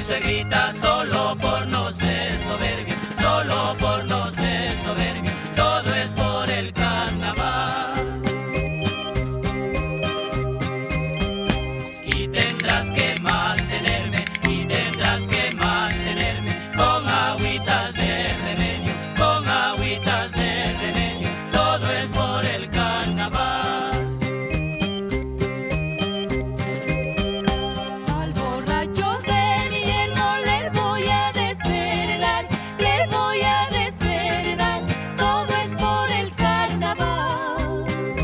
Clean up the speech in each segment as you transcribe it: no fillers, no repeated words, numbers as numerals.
se grita solo por no ser soberbio, solo por no ser soberbio, todo es por el carnaval. Y tendrás que mantenerme, con agüitas de remedio, con agüitas de remedio, todo es por el carnaval. Al borracho de Miguel no le voy a desheredar, le voy a desheredar, todo es por el carnaval.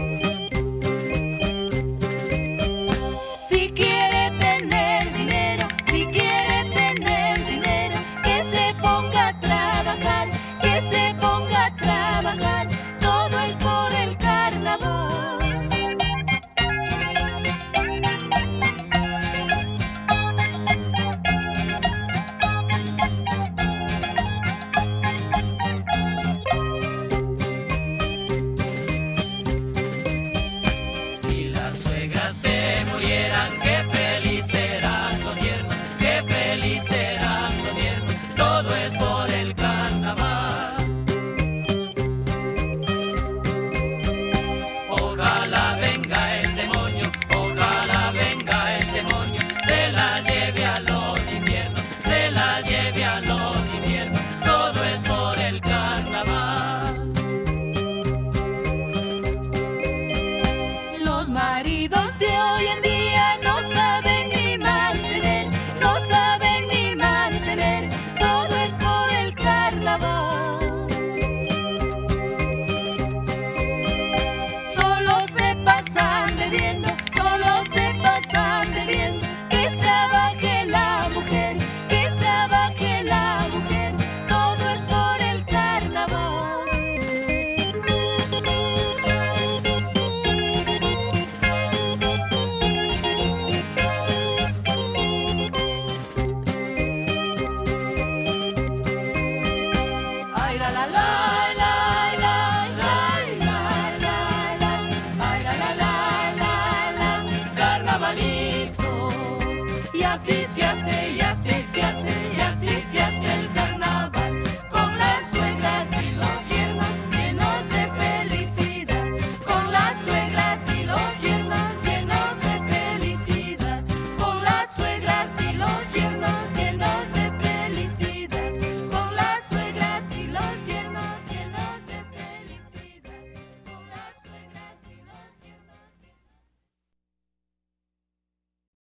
Si quiere tener dinero, si quiere tener dinero, que se ponga a trabajar, que se ponga a trabajar, todo es por el carnaval. Si las suegras se murieran, qué feliz serán los yernos, qué feliz serán los yernos, todo es por el carnaval. Ojalá venga el demonio, ojalá venga el demonio, se la lleve a los infiernos, se la lleve a los infiernos, todo es por el carnaval. Los maridos de hoy en día no saben ni mantener, no saben ni mantener, todo es por el carnaval. Solo se pasan bebiendo, solo se pasan bebiendo, que trabaje la mujer, que trabaje la mujer, todo es por el carnaval. Ay la la la la la la la la la, ay la la la la la, carnavalito. Y así se hace, y así se hace, y así se hace el